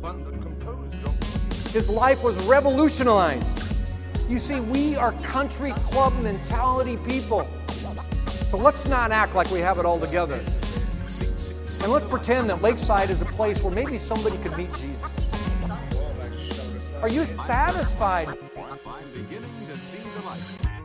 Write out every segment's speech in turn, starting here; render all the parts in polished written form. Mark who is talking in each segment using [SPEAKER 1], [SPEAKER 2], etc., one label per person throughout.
[SPEAKER 1] His life was revolutionized. You see, we are country club mentality people. So let's not act like we have it all together. And let's pretend that Lakeside is a place where maybe somebody could meet Jesus. Are you satisfied?
[SPEAKER 2] I'm beginning to see the light.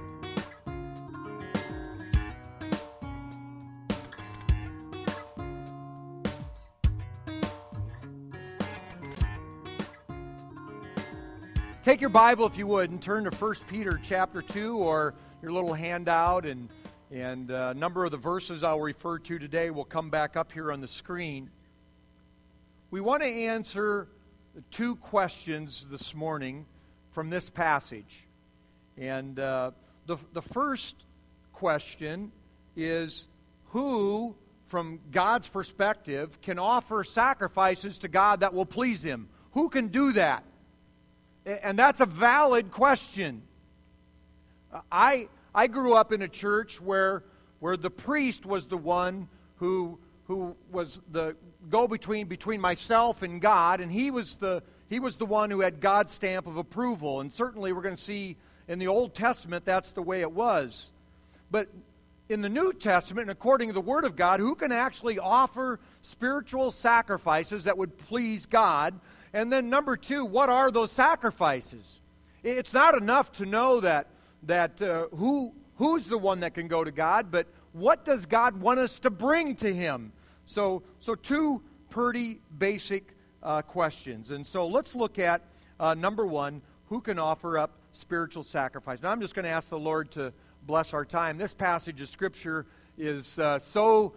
[SPEAKER 1] Take your Bible, if you would, and turn to 1 Peter chapter 2, or your little handout, and a number of the verses I'll refer to today will come back up here on the screen. We want to answer two questions this morning from this passage. And the first question is, who, from God's perspective, can offer sacrifices to God that will please Him? Who can do that? And that's a valid question. I grew up in a church where the priest was the one who was the go-between between myself and God, and he was the one who had God's stamp of approval. And certainly we're going to see in the Old Testament that's the way it was. But in the New Testament, and according to the Word of God, who can actually offer spiritual sacrifices that would please God? And then number two, what are those sacrifices? It's not enough to know that who's the one that can go to God, but what does God want us to bring to Him? So two pretty basic questions. And so let's look at number one, who can offer up spiritual sacrifice? Now I'm just going to ask the Lord to bless our time. This passage of Scripture is so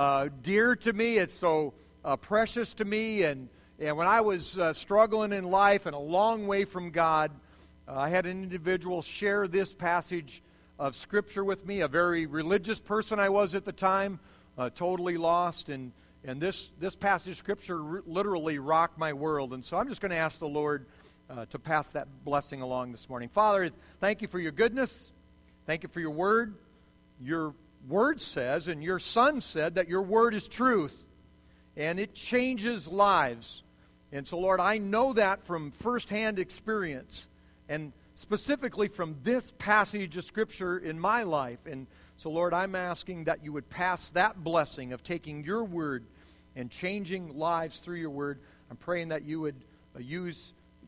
[SPEAKER 1] dear to me. It's so precious to me. And when I was struggling in life and a long way from God, I had an individual share this passage of Scripture with me, a very religious person I was at the time, totally lost, and this passage of Scripture literally rocked my world. And so I'm just going to ask the Lord to pass that blessing along this morning. Father, thank you for your goodness. Thank you for your word. Your word says, and your Son said, that your word is truth, and it changes lives. And so, Lord, I know that from firsthand experience, and specifically from this passage of Scripture in my life. And so, Lord, I'm asking that you would pass that blessing of taking your word and changing lives through your word. I'm praying that you would use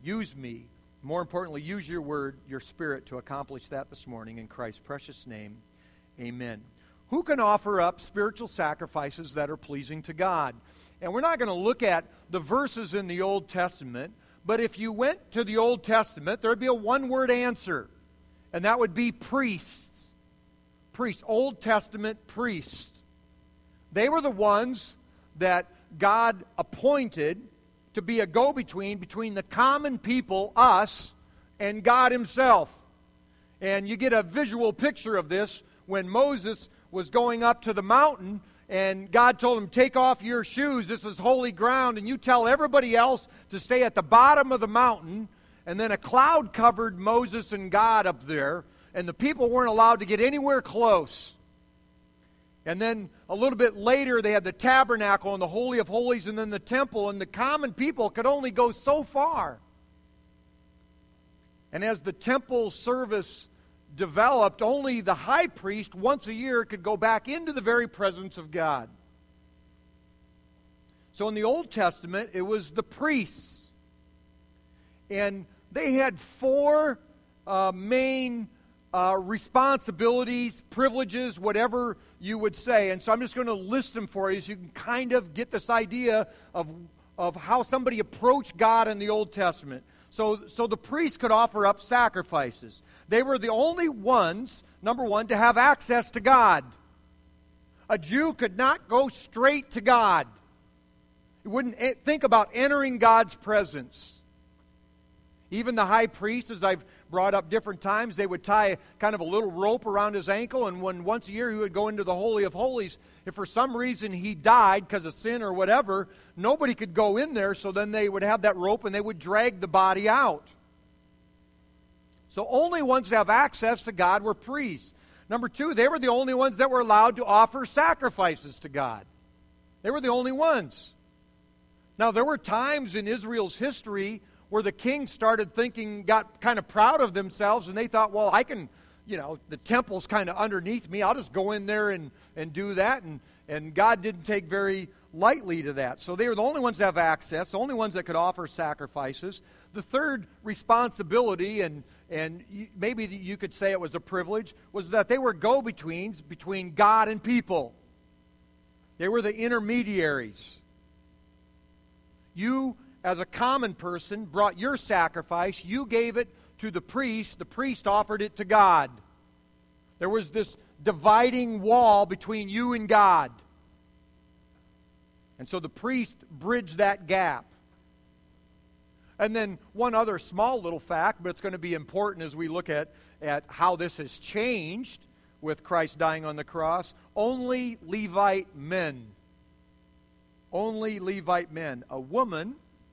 [SPEAKER 1] me, more importantly, use your word, your Spirit, to accomplish that this morning. In Christ's precious name, amen. Who can offer up spiritual sacrifices that are pleasing to God? And we're not going to look at the verses in the Old Testament, but if you went to the Old Testament, there would be a one-word answer, and that would be priests. Priests, Old Testament priests. They were the ones that God appointed to be a go-between between the common people, us, and God Himself. And you get a visual picture of this when Moses was going up to the mountain, and God told him, take off your shoes, this is holy ground, and you tell everybody else to stay at the bottom of the mountain. And then a cloud covered Moses and God up there, and the people weren't allowed to get anywhere close. And then a little bit later, they had the tabernacle and the Holy of Holies, and then the temple, and the common people could only go so far. And as the temple service developed, only the high priest once a year could go back into the very presence of God. So in the Old Testament, it was the priests. And they had four main responsibilities, privileges, whatever you would say. And so I'm just going to list them for you so you can kind of get this idea of how somebody approached God in the Old Testament. So the priests could offer up sacrifices. They were the only ones, number one, to have access to God. A Jew could not go straight to God. He wouldn't think about entering God's presence. Even the high priest, as I've brought up different times, they would tie kind of a little rope around his ankle, and when once a year he would go into the Holy of Holies, if for some reason he died because of sin or whatever, nobody could go in there, so then they would have that rope and they would drag the body out. So only ones to have access to God were priests. Number two, they were the only ones that were allowed to offer sacrifices to God. They were the only ones. Now, there were times in Israel's history where the king started thinking, got kind of proud of themselves, and they thought, well, I can, the temple's kind of underneath me. I'll just go in there and do that. And God didn't take very lightly to that. So they were the only ones to have access, the only ones that could offer sacrifices. The third responsibility, and maybe you could say it was a privilege, was that they were go-betweens between God and people. They were the intermediaries. You, as a common person, brought your sacrifice. You gave it to the priest. The priest offered it to God. There was this dividing wall between you and God. And so the priest bridged that gap. And then one other small little fact, but it's going to be important as we look at how this has changed with Christ dying on the cross. Only Levite men. Only Levite men. A woman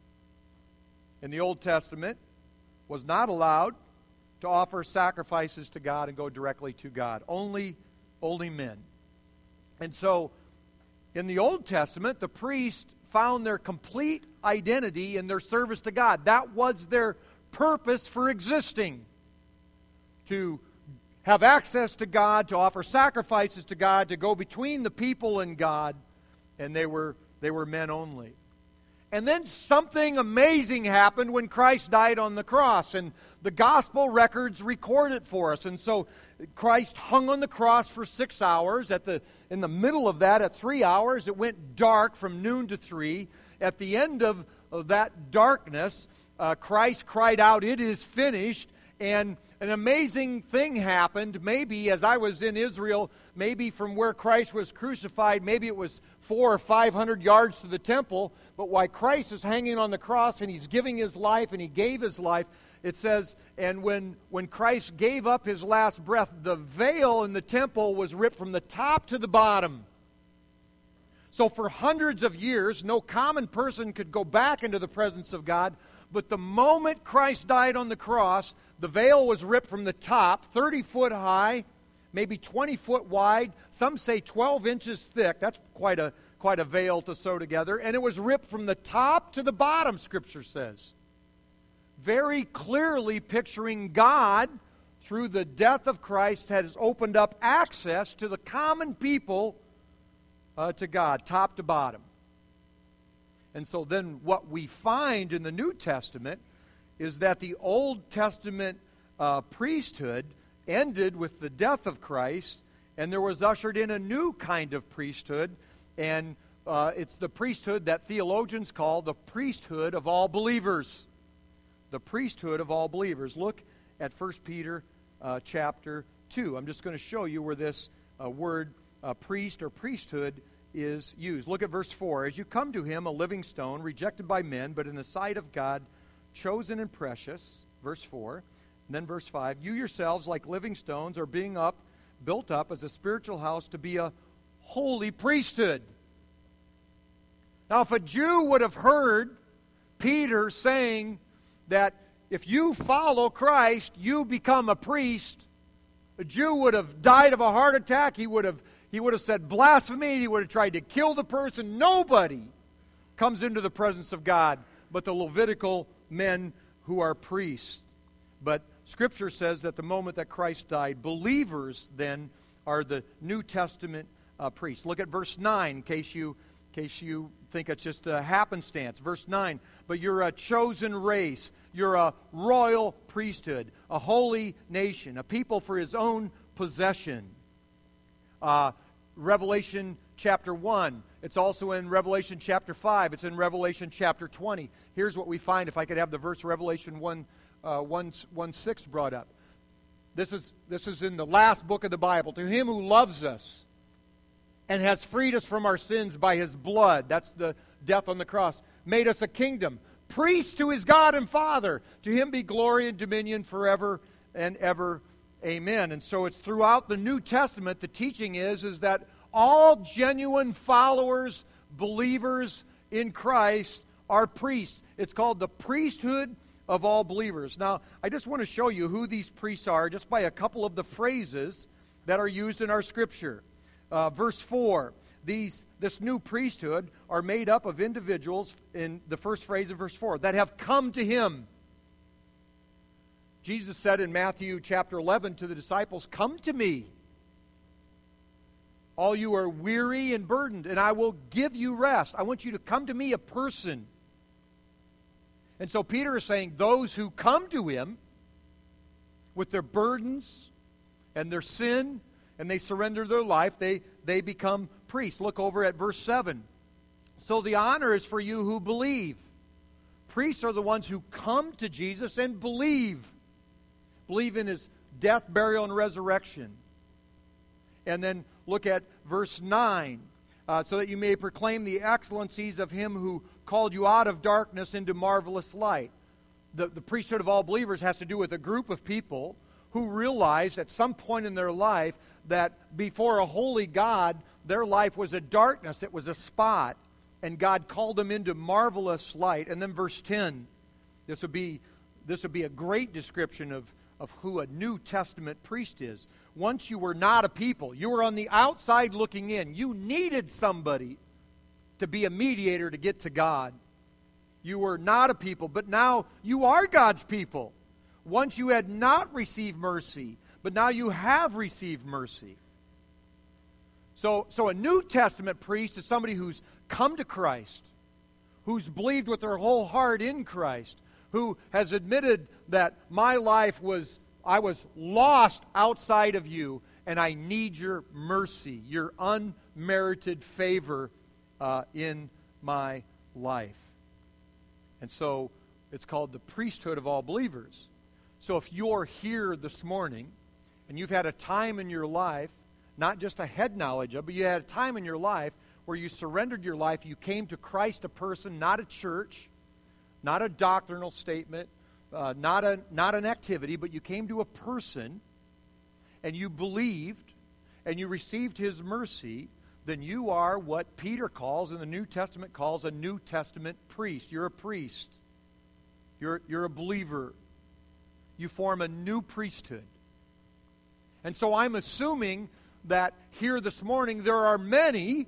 [SPEAKER 1] in the Old Testament was not allowed to offer sacrifices to God and go directly to God. Only men. And so, in the Old Testament, the priest found their complete identity in their service to God. That was their purpose for existing. To have access to God, to offer sacrifices to God, to go between the people and God. And they were men only. And then something amazing happened when Christ died on the cross. And the gospel records record it for us. And so Christ hung on the cross for 6 hours. In the middle of that, at 3 hours, it went dark from noon to 3. At the end of that darkness, Christ cried out, "It is finished." And an amazing thing happened. Maybe as I was in Israel, maybe from where Christ was crucified, maybe it was 400 or 500 yards to the temple. But while Christ is hanging on the cross and He's giving His life, and He gave His life, it says, and when Christ gave up His last breath, the veil in the temple was ripped from the top to the bottom. So for hundreds of years, no common person could go back into the presence of God. But the moment Christ died on the cross, the veil was ripped from the top, 30 foot high, maybe 20 foot wide. Some say 12 inches thick. That's quite a veil to sew together. And it was ripped from the top to the bottom, Scripture says. Very clearly picturing God, through the death of Christ, has opened up access to the common people to God, top to bottom. And so then what we find in the New Testament is that the Old Testament priesthood ended with the death of Christ, and there was ushered in a new kind of priesthood, and it's the priesthood that theologians call the priesthood of all believers. The priesthood of all believers. Look at 1 Peter chapter 2. I'm just going to show you where this word priest or priesthood is used. Look at verse 4. As you come to Him, a living stone, rejected by men, but in the sight of God, chosen and precious. Verse 4. And then verse 5. You yourselves, like living stones, are being built up as a spiritual house to be a holy priesthood. Now, if a Jew would have heard Peter saying that if you follow Christ, you become a priest, a Jew would have died of a heart attack. He would have said blasphemy. He would have tried to kill the person. Nobody comes into the presence of God but the Levitical men who are priests. But Scripture says that the moment that Christ died, believers then are the New Testament priests. Look at verse 9 in case you think it's just a happenstance. Verse 9, but you're a chosen race. You're a royal priesthood, a holy nation, a people for His own possession. Revelation chapter 1. It's also in Revelation chapter 5. It's in Revelation chapter 20. Here's what we find, if I could have the verse Revelation 1:6 brought up. This is in the last book of the Bible. To Him who loves us and has freed us from our sins by His blood, that's the death on the cross, made us a kingdom, priests to His God and Father. To Him be glory and dominion forever and ever. Amen. And so it's throughout the New Testament, the teaching is that all genuine followers, believers in Christ are priests. It's called the priesthood of all believers. Now, I just want to show you who these priests are just by a couple of the phrases that are used in our Scripture. Verse 4, this new priesthood are made up of individuals, in the first phrase of verse 4, that have come to him. Jesus said in Matthew chapter 11 to the disciples, "Come to me, all you are weary and burdened, and I will give you rest." I want you to come to me, a person. And so Peter is saying those who come to him with their burdens and their sin, and they surrender their life, they become priests. Look over at verse 7. So the honor is for you who believe. Priests are the ones who come to Jesus and believe. Believe in his death, burial, and resurrection. And then look at verse 9. So that you may proclaim the excellencies of him who called you out of darkness into marvelous light. The priesthood of all believers has to do with a group of people who realized at some point in their life that before a holy God, their life was a darkness, it was a spot, and God called them into marvelous light. And then verse 10, this would be a great description of who a New Testament priest is. Once you were not a people, you were on the outside looking in. You needed somebody to be a mediator to get to God. You were not a people, but now you are God's people. Once you had not received mercy, but now you have received mercy. So a New Testament priest is somebody who's come to Christ, who's believed with their whole heart in Christ, who has admitted that my life I was lost outside of you, and I need your mercy, your unmerited favor in my life. And so it's called the priesthood of all believers. So if you're here this morning and you've had a time in your life, not just a head knowledge of, but you had a time in your life where you surrendered your life, you came to Christ, a person, not a church, not a doctrinal statement, not an activity, but you came to a person and you believed and you received his mercy, then you are what Peter calls, and the New Testament calls, a New Testament priest. You're a priest. You're a believer. You form a new priesthood. And so I'm assuming that here this morning there are many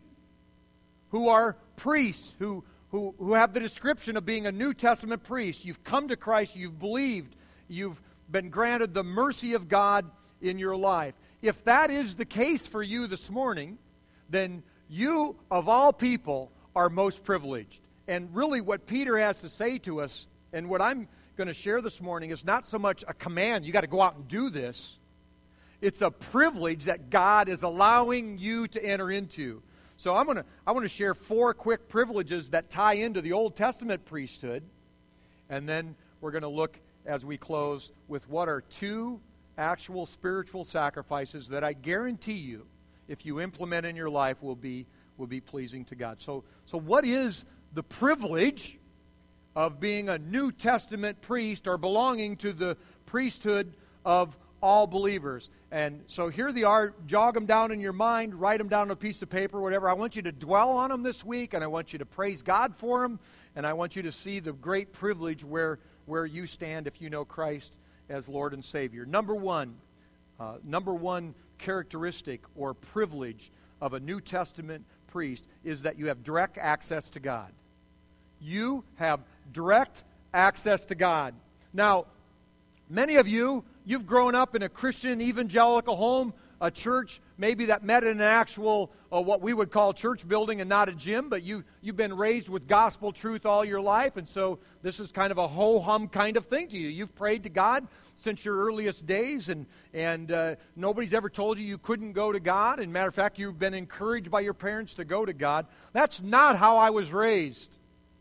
[SPEAKER 1] who are priests, who have the description of being a New Testament priest. You've come to Christ, you've believed, you've been granted the mercy of God in your life. If that is the case for you this morning, then you, of all people, are most privileged. And really what Peter has to say to us, and what I'm going to share this morning, is not so much a command, you got to go out and do this. It's a privilege that God is allowing you to enter into. So I want to share 4 quick privileges that tie into the Old Testament priesthood. And then we're going to look, as we close, with what are 2 actual spiritual sacrifices that I guarantee you, if you implement in your life, will be pleasing to God. So what is the privilege of being a New Testament priest or belonging to the priesthood of all believers? And so here they are. Jog them down in your mind, write them down on a piece of paper, whatever. I want you to dwell on them this week, and I want you to praise God for them, and I want you to see the great privilege where you stand if you know Christ as Lord and Savior. Number one characteristic or privilege of a New Testament priest is that you have direct access to God. You have direct access to God. Now, many of you've grown up in a Christian evangelical home, a church maybe that met in an actual, what we would call church building and not a gym, but you've been raised with gospel truth all your life, and so this is kind of a ho-hum kind of thing to you. You've prayed to God since your earliest days, and nobody's ever told you couldn't go to God. And matter of fact, you've been encouraged by your parents to go to God. That's not how I was raised.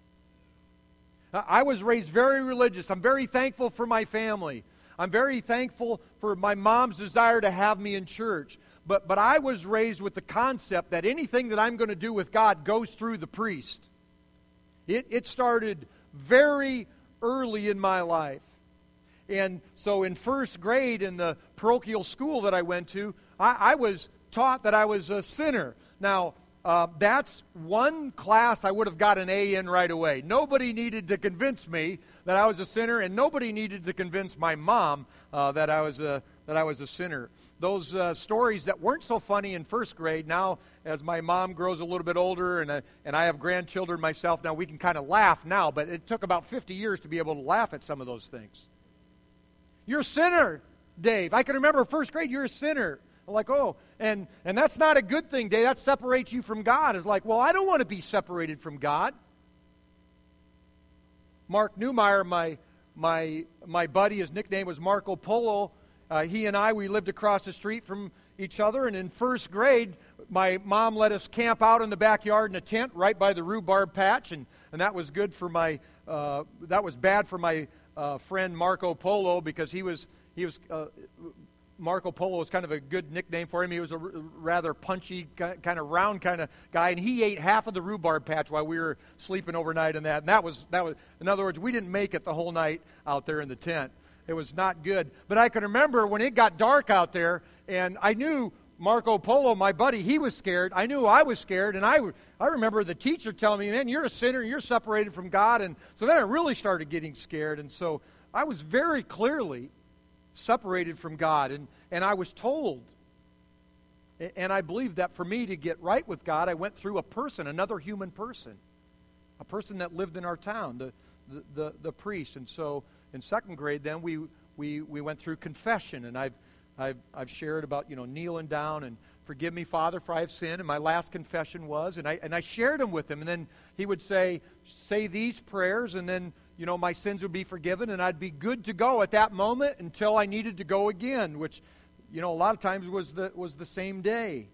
[SPEAKER 1] I was raised very religious. I'm very thankful for my family. I'm very thankful for my mom's desire to have me in church. But I was raised with the concept that anything that I'm going to do with God goes through the priest. It started very early in my life. And so in first grade in the parochial school that I went to, I was taught that I was a sinner. Now, that's one class I would have got an A in right away. Nobody needed to convince me that I was a sinner, and nobody needed to convince my mom that I was a sinner. those stories that weren't so funny in first grade. Now, as my mom grows a little bit older and I have grandchildren myself, now we can kind of laugh now, but it took about 50 years to be able to laugh at some of those things. You're a sinner, Dave. I can remember first grade, you're a sinner. I'm like, oh, and that's not a good thing, Dave. That separates you from God. It's like, well, I don't want to be separated from God. Mark Newmeyer, my buddy, his nickname was Marco Polo. He and we lived across the street from each other, and in first grade, my mom let us camp out in the backyard in a tent right by the rhubarb patch, and that was good for that was bad for my friend Marco Polo, because he was Marco Polo was kind of a good nickname for him. He was a rather punchy, kind of round kind of guy, and he ate half of the rhubarb patch while we were sleeping overnight in that. And that was, in other words, we didn't make it the whole night out there in the tent. It was not good. But I can remember when it got dark out there, and I knew Marco Polo, my buddy, he was scared. I knew I was scared, and I remember the teacher telling me, man, you're a sinner, you're separated from God. And so then I really started getting scared, and so I was very clearly separated from God, and I was told, and I believe that for me to get right with God, I went through a person, another human person, a person that lived in our town, the priest. And so in second grade, then we went through confession, and I've shared about kneeling down and forgive me, Father, for I have sinned. And my last confession was, and I shared them with him, and then he would say these prayers, and then my sins would be forgiven, and I'd be good to go at that moment until I needed to go again, which, a lot of times was the same day.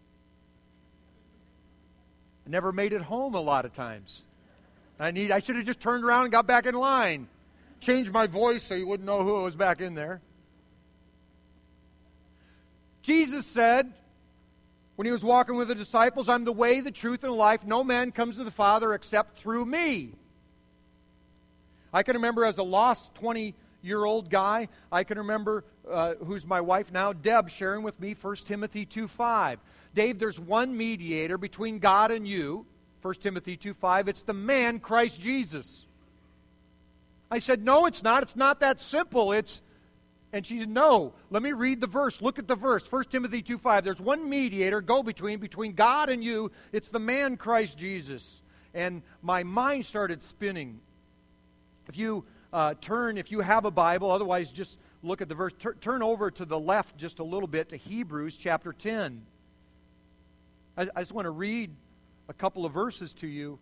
[SPEAKER 1] I never made it home a lot of times. I should have just turned around and got back in line. Changed my voice so you wouldn't know who was back in there. Jesus said, when he was walking with the disciples, I'm the way, the truth, and the life. No man comes to the Father except through me. I can remember as a lost 20-year-old guy, I can remember, who's my wife now, Deb, sharing with me 1 Timothy 2:5. Dave, there's one mediator between God and you, 1 Timothy 2:5. It's the man, Christ Jesus. I said, no, it's not. It's not that simple. And she said, no, let me read the verse. Look at the verse, 1 Timothy 2:5. There's one mediator, between God and you. It's the man, Christ Jesus. And my mind started spinning. If you if you have a Bible, otherwise just look at the verse. Turn over to the left just a little bit to Hebrews chapter 10. I just want to read a couple of verses to you.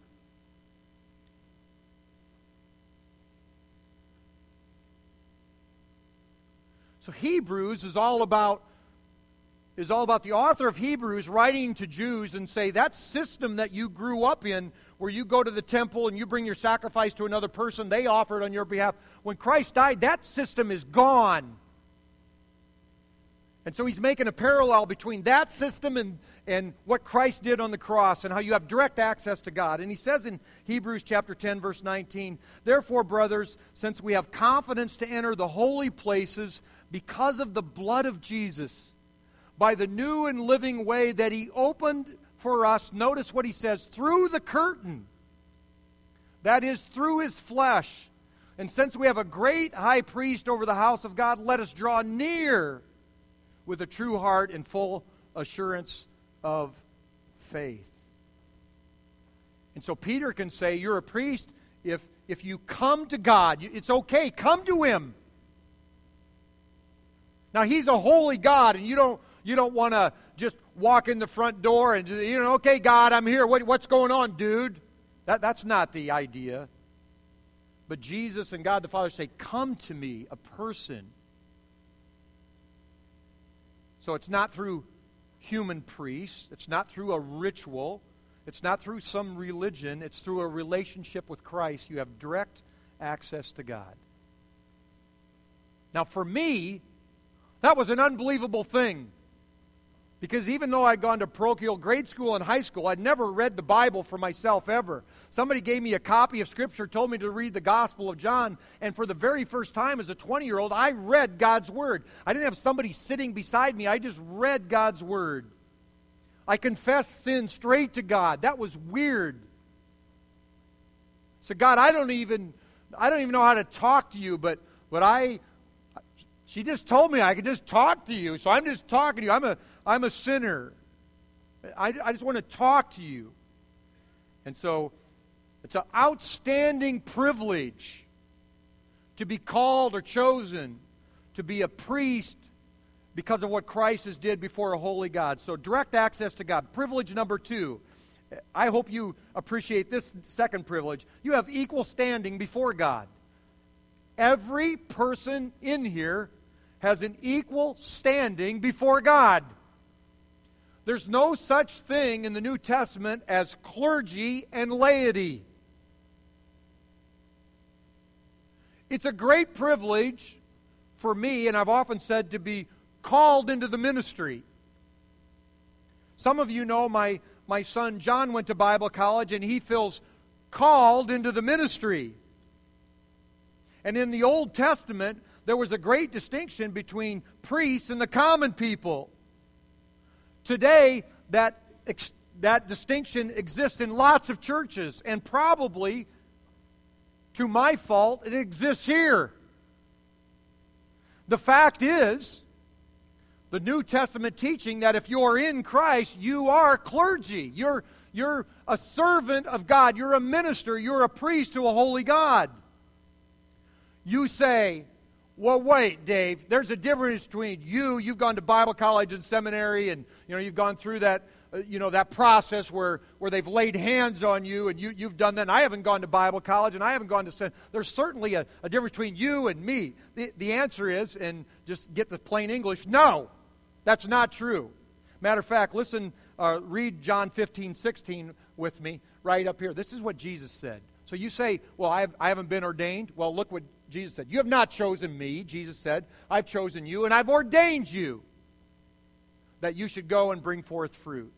[SPEAKER 1] So Hebrews is all about the author of Hebrews writing to Jews and say, that system that you grew up in, where you go to the temple and you bring your sacrifice to another person, they offer it on your behalf. When Christ died, that system is gone. And so he's making a parallel between that system and what Christ did on the cross, and how you have direct access to God. And he says in Hebrews chapter 10, verse 19, therefore, brothers, since we have confidence to enter the holy places because of the blood of Jesus, by the new and living way that he opened for us, notice what he says, through the curtain, that is, through his flesh. And since we have a great high priest over the house of God, let us draw near with a true heart and full assurance of faith. And so Peter can say, you're a priest if you come to God. It's okay, come to him. Now, he's a holy God, and you don't want to just walk in the front door and, okay, God, I'm here. What's going on, dude? That's not the idea. But Jesus and God the Father say, come to me, a person. So it's not through human priests. It's not through a ritual. It's not through some religion. It's through a relationship with Christ. You have direct access to God. Now, for me, that was an unbelievable thing. Because even though I'd gone to parochial grade school and high school, I'd never read the Bible for myself ever. Somebody gave me a copy of Scripture, told me to read the Gospel of John, and for the very first time as a 20-year-old, I read God's Word. I didn't have somebody sitting beside me. I just read God's Word. I confessed sin straight to God. That was weird. So God, I don't even know how to talk to you, but She just told me I could just talk to you, so I'm just talking to you. I'm a sinner. I just want to talk to you. And so it's an outstanding privilege to be called or chosen to be a priest because of what Christ has did before a holy God. So direct access to God. Privilege number 2. I hope you appreciate this second privilege. You have equal standing before God. Every person in here has an equal standing before God. There's no such thing in the New Testament as clergy and laity. It's a great privilege for me, and I've often said, to be called into the ministry. Some of you know my son John went to Bible college, and he feels called into the ministry. And in the Old Testament, there was a great distinction between priests and the common people. Today, that distinction exists in lots of churches, and probably, to my fault, it exists here. The fact is, the New Testament teaching that if you're in Christ, you are clergy. You're a servant of God. You're a minister. You're a priest to a holy God. You say, well, wait, Dave, there's a difference between you've gone to Bible college and seminary, and you've gone through that that process where they've laid hands on you, and you've done that. And I haven't gone to Bible college, and I haven't gone to seminary. There's certainly a difference between you and me. The answer is, and just get the plain English, no, that's not true. Matter of fact, listen, read John 15:16 with me right up here. This is what Jesus said. So you say, well, I haven't been ordained. Well, look what Jesus said. You have not chosen me, Jesus said. I've chosen you, and I've ordained you that you should go and bring forth fruit.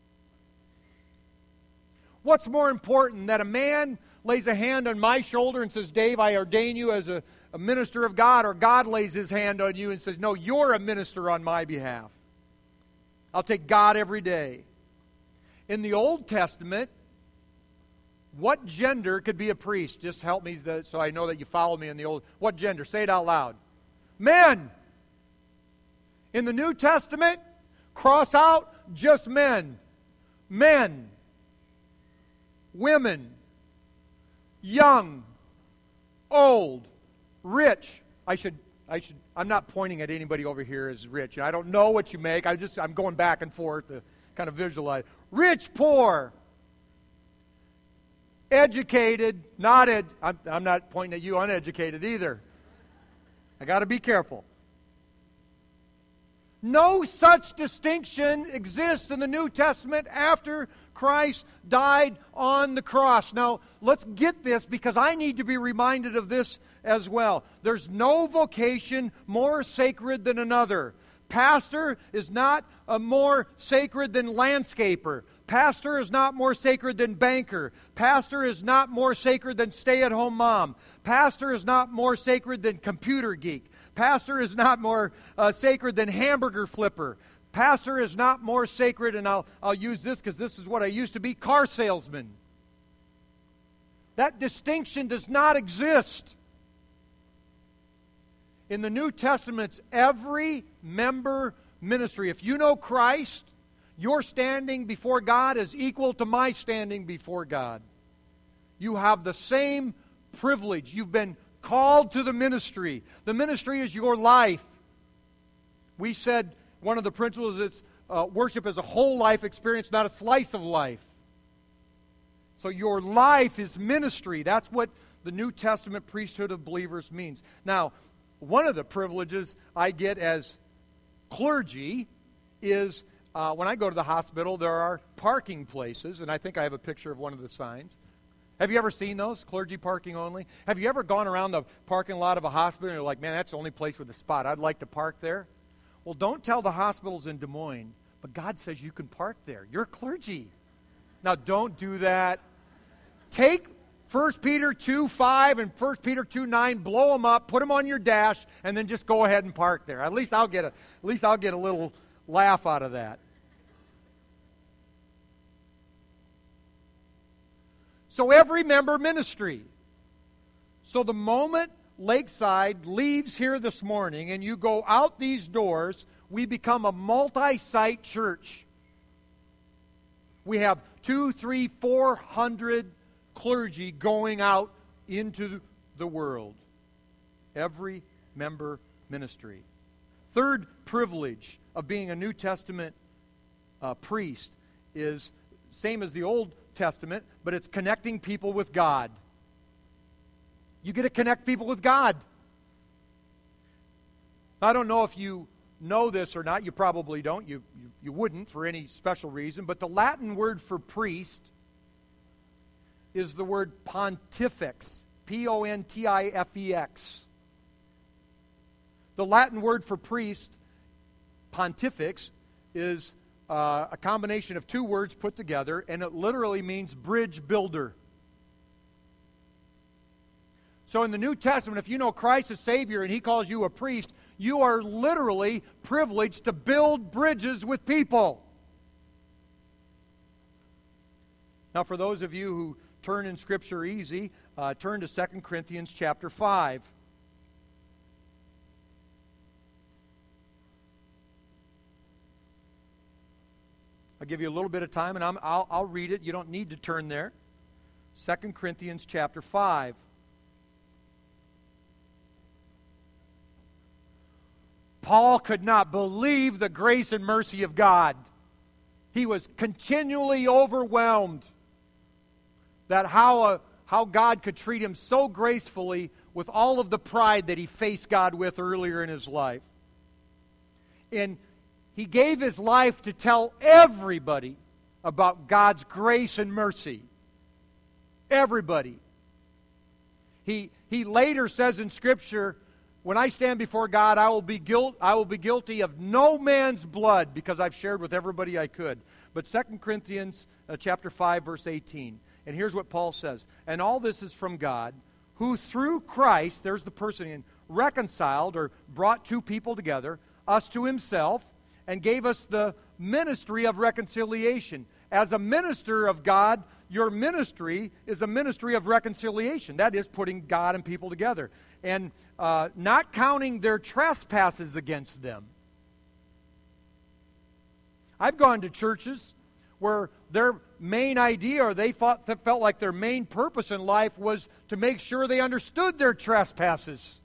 [SPEAKER 1] What's more important, that a man lays a hand on my shoulder and says, Dave, I ordain you as a minister of God, or God lays his hand on you and says, no, you're a minister on my behalf? I'll take God every day. In the Old Testament, what gender could be a priest? Just help me so I know that you follow me in the Old. What gender? Say it out loud. Men. In the New Testament, cross out just men. Men. Women. Young. Old. Rich. I'm not pointing at anybody over here as rich. I don't know what you make. I'm going back and forth to kind of visualize. Rich, poor. Educated, I'm not pointing at you uneducated either. I got to be careful. No such distinction exists in the New Testament after Christ died on the cross. Now, let's get this, because I need to be reminded of this as well. There's no vocation more sacred than another. Pastor is not more sacred than landscaper. Pastor is not more sacred than banker. Pastor is not more sacred than stay-at-home mom. Pastor is not more sacred than computer geek. Pastor is not more sacred than hamburger flipper. Pastor is not more sacred, and I'll use this because this is what I used to be, car salesman. That distinction does not exist. In the New Testament, it's every member ministry. If you know Christ, your standing before God is equal to my standing before God. You have the same privilege. You've been called to the ministry. The ministry is your life. We said one of the principles is worship is a whole life experience, not a slice of life. So your life is ministry. That's what the New Testament priesthood of believers means. Now, one of the privileges I get as clergy is when I go to the hospital, there are parking places, and I think I have a picture of one of the signs. Have you ever seen those, clergy parking only? Have you ever gone around the parking lot of a hospital and you're like, man, that's the only place with a spot. I'd like to park there. Well, don't tell the hospitals in Des Moines, but God says you can park there. You're clergy. Now, don't do that. Take 1 Peter 2:5 and 1 Peter 2:9, blow them up, put them on your dash, and then just go ahead and park there. At least I'll get a little laugh out of that. So every member ministry. So the moment Lakeside leaves here this morning and you go out these doors, we become a multi-site church. We have 200, 300, 400 clergy going out into the world. Every member ministry. Third privilege of being a New Testament priest is same as the Old Testament, but it's connecting people with God. You get to connect people with God. I don't know if you know this or not. You probably don't. You wouldn't for any special reason. But the Latin word for priest is the word pontifex. Pontifex. The Latin word for priest, pontifex, is a combination of two words put together, and it literally means bridge builder. So in the New Testament, if you know Christ as Savior and He calls you a priest, you are literally privileged to build bridges with people. Now, for those of you who turn in Scripture easy, turn to 2 Corinthians chapter 5. I'll give you a little bit of time, and I'll read it. You don't need to turn there. 2 Corinthians chapter 5. Paul could not believe the grace and mercy of God. He was continually overwhelmed that how God could treat him so gracefully with all of the pride that he faced God with earlier in his life. And he gave his life to tell everybody about God's grace and mercy. Everybody. He later says in Scripture, when I stand before God, I will be guilty of no man's blood because I've shared with everybody I could. But 2 Corinthians chapter 5, verse 18. And here's what Paul says. And all this is from God, who through Christ, there's the person in, reconciled or brought two people together, us to Himself, and gave us the ministry of reconciliation. As a minister of God, your ministry is a ministry of reconciliation. That is putting God and people together. And not counting their trespasses against them. I've gone to churches where their main idea, or they felt like their main purpose in life was to make sure they understood their trespasses.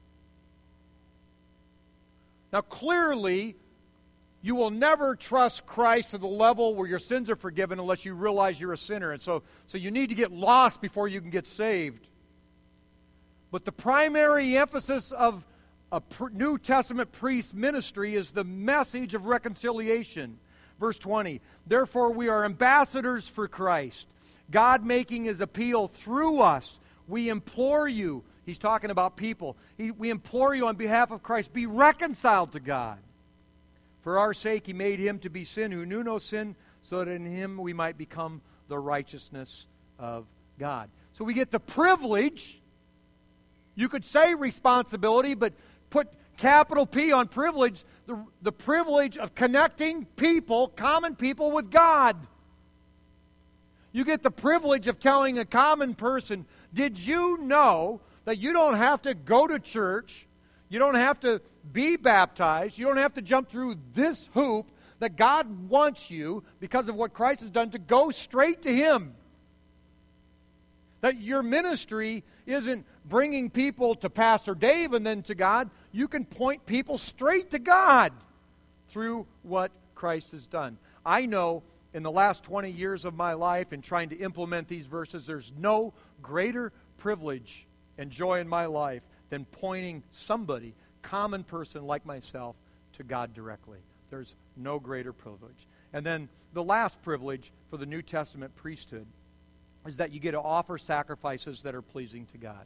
[SPEAKER 1] Now clearly, you will never trust Christ to the level where your sins are forgiven unless you realize you're a sinner. And so you need to get lost before you can get saved. But the primary emphasis of a New Testament priest ministry is the message of reconciliation. Verse 20, therefore we are ambassadors for Christ, God making His appeal through us. We implore you, he's talking about people, we implore you on behalf of Christ, be reconciled to God. For our sake He made Him to be sin who knew no sin, so that in Him we might become the righteousness of God. So we get the privilege. You could say responsibility, but put capital P on privilege, the privilege of connecting people, common people, with God. You get the privilege of telling a common person, did you know that you don't have to go to church, you don't have to be baptized, you don't have to jump through this hoop, that God wants you, because of what Christ has done, to go straight to Him. That your ministry isn't bringing people to Pastor Dave and then to God. You can point people straight to God through what Christ has done. I know in the last 20 years of my life in trying to implement these verses, there's no greater privilege and joy in my life than pointing somebody, common person like myself, to God directly. There's no greater privilege. And then the last privilege for the New Testament priesthood is that you get to offer sacrifices that are pleasing to God.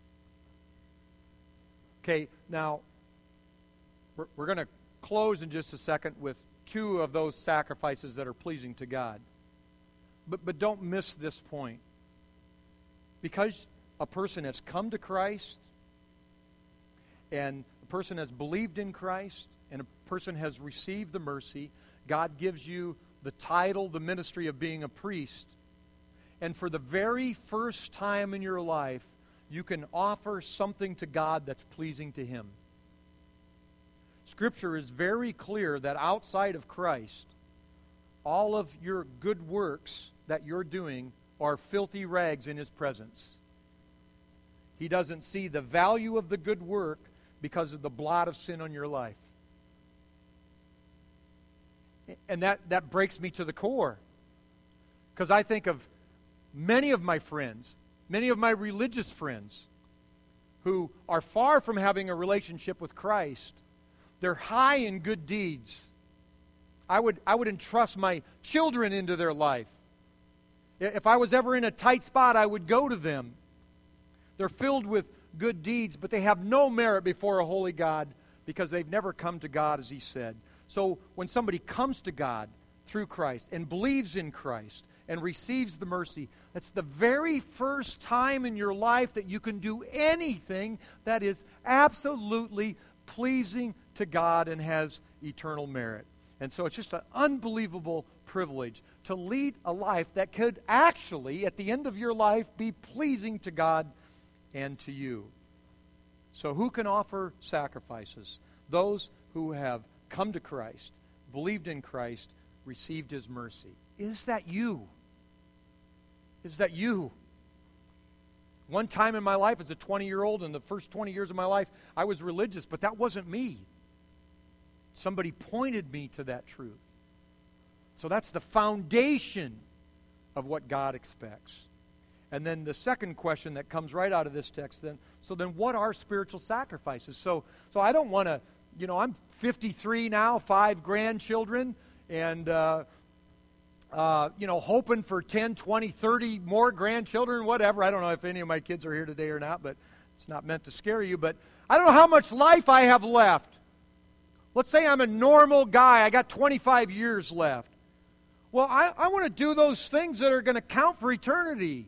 [SPEAKER 1] Okay, now, we're going to close in just a second with two of those sacrifices that are pleasing to God. But don't miss this point. Because a person has come to Christ, and a person has believed in Christ, and a person has received the mercy, God gives you the title, the ministry of being a priest. And for the very first time in your life, you can offer something to God that's pleasing to Him. Scripture is very clear that outside of Christ, all of your good works that you're doing are filthy rags in His presence. He doesn't see the value of the good work because of the blot of sin on your life. And that breaks me to the core. Because I think of many of my friends, many of my religious friends, who are far from having a relationship with Christ. They're high in good deeds. I would entrust my children into their life. If I was ever in a tight spot, I would go to them. They're filled with good deeds, but they have no merit before a holy God because they've never come to God as He said. So when somebody comes to God through Christ and believes in Christ and receives the mercy, that's the very first time in your life that you can do anything that is absolutely pleasing to God and has eternal merit. And so it's just an unbelievable privilege to lead a life that could actually, at the end of your life, be pleasing to God and to you. So who can offer sacrifices? Those who have come to Christ, believed in Christ, received His mercy. Is that you? Is that you? One time in my life as a 20-year-old, in the first 20 years of my life, I was religious, but that wasn't me. Somebody pointed me to that truth. So that's the foundation of what God expects. And then the second question that comes right out of this text, then what are spiritual sacrifices? So I don't want to, I'm 53 now, 5 grandchildren, and hoping for 10, 20, 30 more grandchildren, whatever. I don't know if any of my kids are here today or not, but it's not meant to scare you. But I don't know how much life I have left. Let's say I'm a normal guy. I got 25 years left. Well, I want to do those things that are going to count for eternity.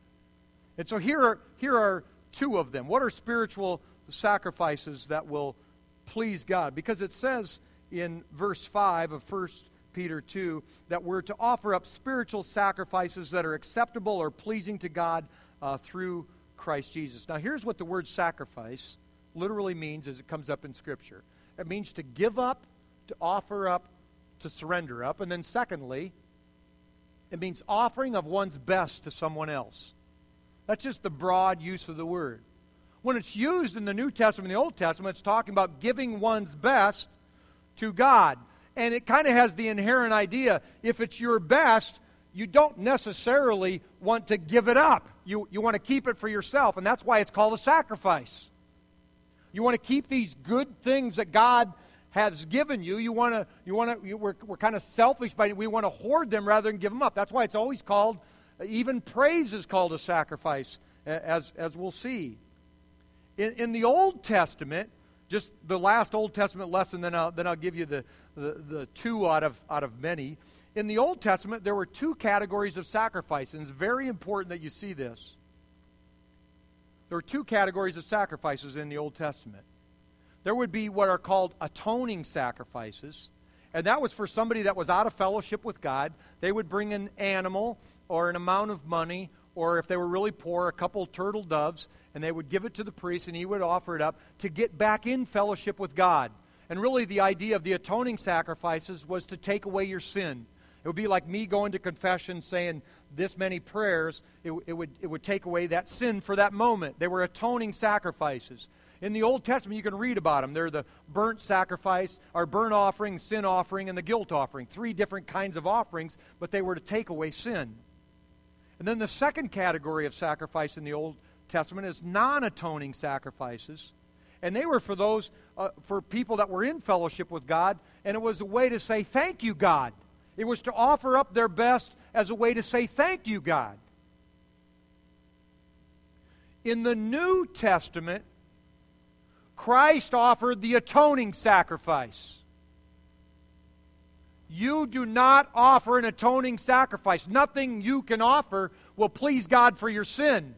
[SPEAKER 1] And so here are 2 of them. What are spiritual sacrifices that will please God? Because it says in verse 5 of 1 Peter 2 that we're to offer up spiritual sacrifices that are acceptable or pleasing to God through Christ Jesus. Now here's what the word sacrifice literally means as it comes up in Scripture. It means to give up, to offer up, to surrender up. And then secondly, it means offering of one's best to someone else. That's just the broad use of the word. When it's used in the New Testament and the Old Testament, it's talking about giving one's best to God. And it kind of has the inherent idea, if it's your best, you don't necessarily want to give it up. You want to keep it for yourself, and that's why it's called a sacrifice. You want to keep these good things that God has given you. We're kind of selfish, but we want to hoard them rather than give them up. That's why it's always called, even praise is called a sacrifice, as we'll see. In the Old Testament, just the last Old Testament lesson, then I'll give you the 2 out of many. In the Old Testament, there were 2 categories of sacrifice, and it's very important that you see this. There were 2 categories of sacrifices in the Old Testament. There would be what are called atoning sacrifices, and that was for somebody that was out of fellowship with God. They would bring an animal or an amount of money, or if they were really poor, a couple turtle doves, and they would give it to the priest, and he would offer it up to get back in fellowship with God. And really the idea of the atoning sacrifices was to take away your sin. It would be like me going to confession saying this many prayers. It would take away that sin for that moment. They were atoning sacrifices. In the Old Testament, you can read about them. They're the burnt sacrifice, or burnt offering, sin offering, and the guilt offering. 3 different kinds of offerings, but they were to take away sin. And then the second category of sacrifice in the Old Testament is non-atoning sacrifices. And they were for those, for people that were in fellowship with God, and it was a way to say, thank you, God. It was to offer up their best as a way to say, thank you, God. In the New Testament, Christ offered the atoning sacrifice. You do not offer an atoning sacrifice. Nothing you can offer will please God for your sin.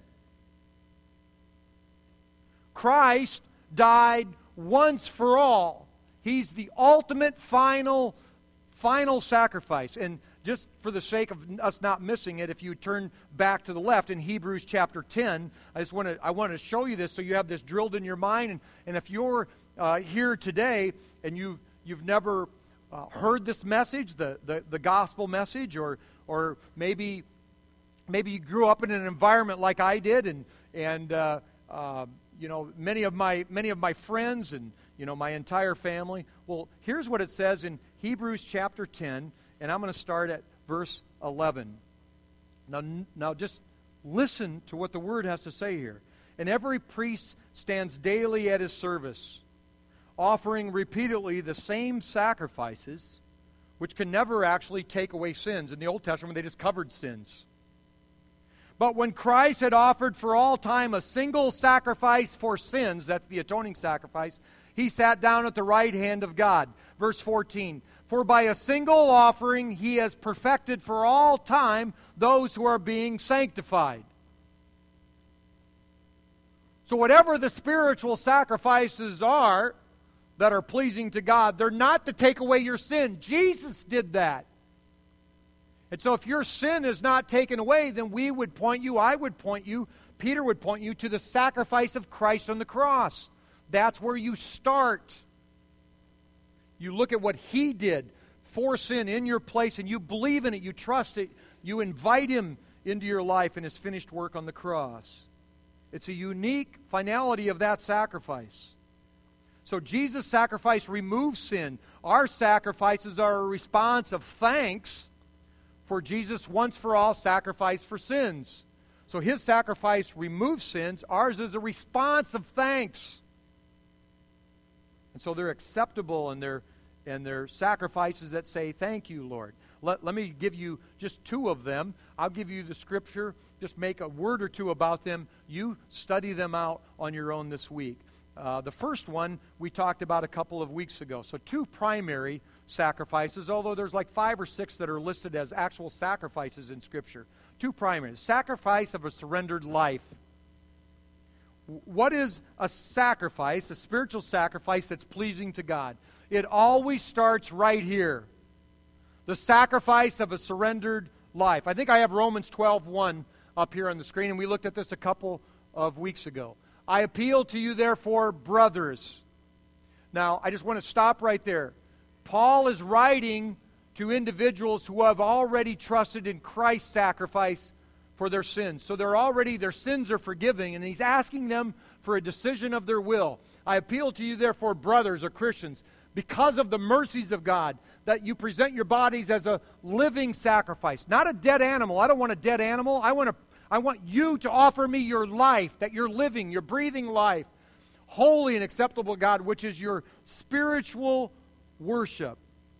[SPEAKER 1] Christ died once for all. He's the ultimate final sacrifice. And just for the sake of us not missing it, if you turn back to the left in Hebrews chapter 10, I want to show you this so you have this drilled in your mind. And if you're here today and you've never heard this message, the gospel message, or maybe you grew up in an environment like I did, and many of my friends and my entire family. Well, here's what it says in Hebrews chapter 10, and I'm going to start at verse 11. Now just listen to what the Word has to say here. And every priest stands daily at his service, offering repeatedly the same sacrifices, which can never actually take away sins. In the Old Testament, they just covered sins. But when Christ had offered for all time a single sacrifice for sins, that's the atoning sacrifice, he sat down at the right hand of God. Verse 14, for by a single offering he has perfected for all time those who are being sanctified. So whatever the spiritual sacrifices are that are pleasing to God, they're not to take away your sin. Jesus did that. And so if your sin is not taken away, then I would point you, Peter would point you to the sacrifice of Christ on the cross. That's where you start. You look at what He did for sin in your place, and you believe in it, you trust it, you invite Him into your life and His finished work on the cross. It's a unique finality of that sacrifice. So Jesus' sacrifice removes sin. Our sacrifices are a response of thanks for Jesus' once-for-all sacrifice for sins. So His sacrifice removes sins. Ours is a response of thanks. And so they're acceptable, and they're sacrifices that say, thank you, Lord. Let me give you just two of them. I'll give you the Scripture. Just make a word or two about them. You study them out on your own this week. The first one we talked about a couple of weeks ago. So two primary sacrifices, although there's like 5 or 6 that are listed as actual sacrifices in Scripture. Two primary. Sacrifice of a surrendered life. What is a sacrifice, a spiritual sacrifice that's pleasing to God? It always starts right here. The sacrifice of a surrendered life. I think I have Romans 12:1 up here on the screen, and we looked at this a couple of weeks ago. I appeal to you, therefore, brothers. Now, I just want to stop right there. Paul is writing to individuals who have already trusted in Christ's sacrifice for their sins. So their sins are forgiven, and he's asking them for a decision of their will. I appeal to you, therefore, brothers or Christians, because of the mercies of God, that you present your bodies as a living sacrifice, not a dead animal. I don't want a dead animal. I want you to offer me your life, that you're living, you're breathing life, holy and acceptable to God, which is your spiritual worship.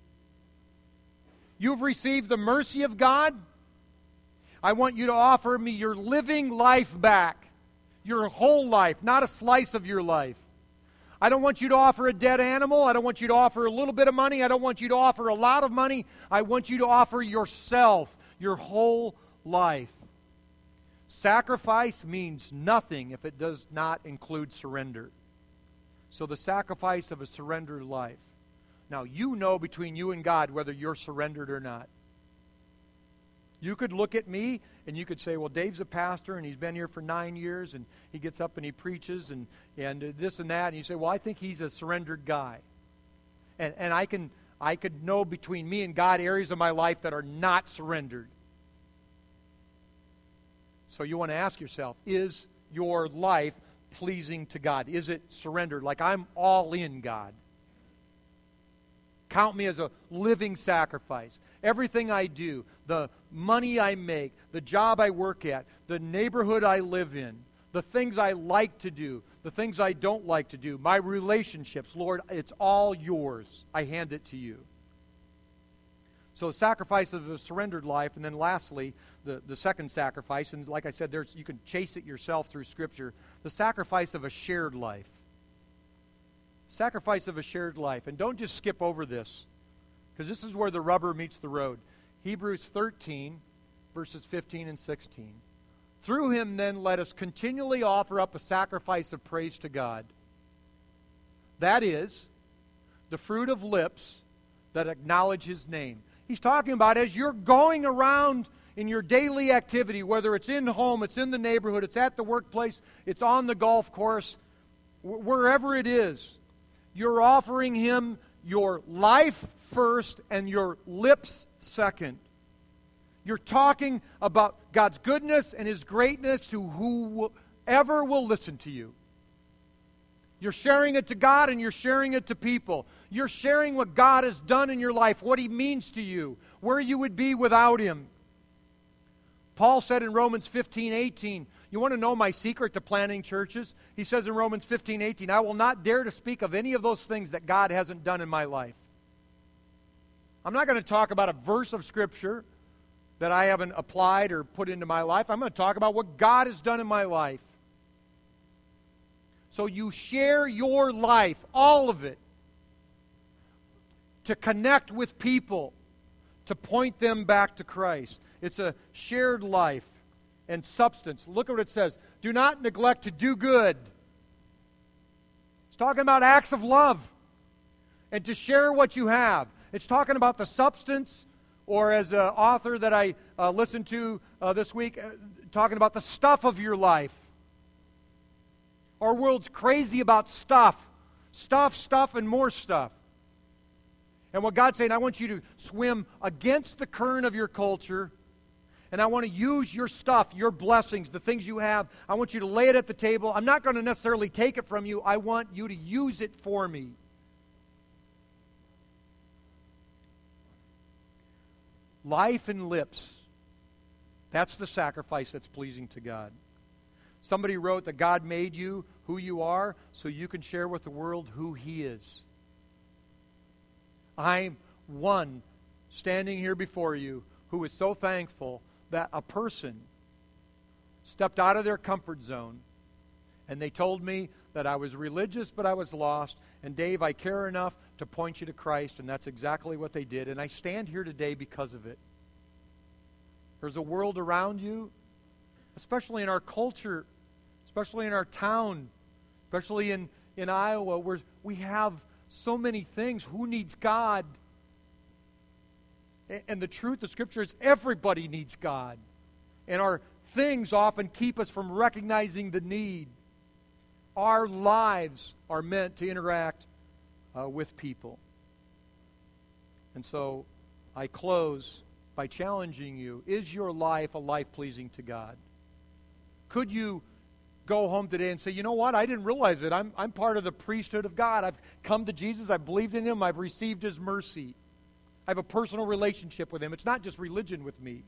[SPEAKER 1] You've received the mercy of God. I want you to offer me your living life back, your whole life, not a slice of your life. I don't want you to offer a dead animal. I don't want you to offer a little bit of money. I don't want you to offer a lot of money. I want you to offer yourself, your whole life. Sacrifice means nothing if it does not include surrender. So the sacrifice of a surrendered life. Now, you know between you and God whether you're surrendered or not. You could look at me and you could say, well, Dave's a pastor and he's been here for 9 years and he gets up and he preaches and this and that. And you say, well, I think he's a surrendered guy. And I could know between me and God areas of my life that are not surrendered. So you want to ask yourself, is your life pleasing to God? Is it surrendered? Like, I'm all in, God. Count me as a living sacrifice. Everything I do, the money I make, the job I work at, the neighborhood I live in, the things I like to do, the things I don't like to do, my relationships, Lord, it's all yours. I hand it to you. So the sacrifice of a surrendered life, and then lastly, the second sacrifice, and like I said, you can chase it yourself through Scripture, the sacrifice of a shared life. Sacrifice of a shared life. And don't just skip over this, because this is where the rubber meets the road. Hebrews 13, verses 15 and 16. Through him, then, let us continually offer up a sacrifice of praise to God. That is, the fruit of lips that acknowledge his name. He's talking about as you're going around in your daily activity, whether it's in home, it's in the neighborhood, it's at the workplace, it's on the golf course, wherever it is, you're offering Him your life first and your lips second. You're talking about God's goodness and His greatness to whoever will listen to you. You're sharing it to God and you're sharing it to people. You're sharing what God has done in your life, what He means to you, where you would be without Him. Paul said in Romans 15:18, you want to know my secret to planting churches? He says in Romans 15:18, I will not dare to speak of any of those things that God hasn't done in my life. I'm not going to talk about a verse of Scripture that I haven't applied or put into my life. I'm going to talk about what God has done in my life. So you share your life, all of it, to connect with people, to point them back to Christ. It's a shared life and substance. Look at what it says. Do not neglect to do good. It's talking about acts of love and to share what you have. It's talking about the substance, or as an author that I listened to this week, talking about the stuff of your life. Our world's crazy about stuff. Stuff, and more stuff. And what God's saying, I want you to swim against the current of your culture, and I want to use your stuff, your blessings, the things you have. I want you to lay it at the table. I'm not going to necessarily take it from you. I want you to use it for me. Life and lips. That's the sacrifice that's pleasing to God. Somebody wrote that God made you who you are so you can share with the world who He is. I'm one standing here before you who is so thankful that a person stepped out of their comfort zone and they told me that I was religious but I was lost, and Dave, I care enough to point you to Christ, and that's exactly what they did, and I stand here today because of it. There's a world around you, especially in our culture, especially in our town, especially in Iowa, where we have so many things. Who needs God? And the truth of Scripture is everybody needs God. And our things often keep us from recognizing the need. Our lives are meant to interact with people. And so I close by challenging you. Is your life a life pleasing to God? Could you go home today and say, you know what, I didn't realize it. I'm part of the priesthood of God. I've come to Jesus. I've believed in Him. I've received His mercy. I have a personal relationship with Him. It's not just religion with me.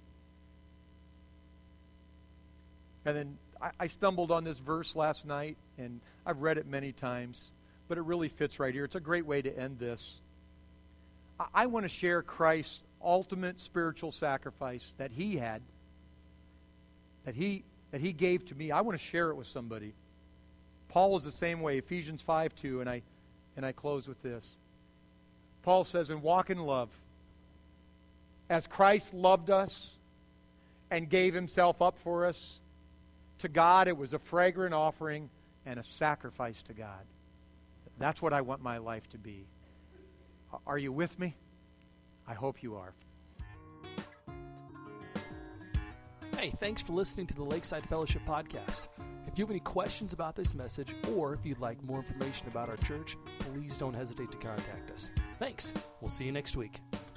[SPEAKER 1] And then I stumbled on this verse last night, and I've read it many times, but it really fits right here. It's a great way to end this. I want to share Christ's ultimate spiritual sacrifice that He had, that He gave to me. I want to share it with somebody. Paul was the same way, Ephesians 5:2, and I close with this. Paul says, and walk in love, as Christ loved us and gave Himself up for us. To God, it was a fragrant offering and a sacrifice to God. That's what I want my life to be. Are you with me? I hope you are.
[SPEAKER 3] Hey, thanks for listening to the Lakeside Fellowship Podcast. If you have any questions about this message, or if you'd like more information about our church, please don't hesitate to contact us. Thanks. We'll see you next week.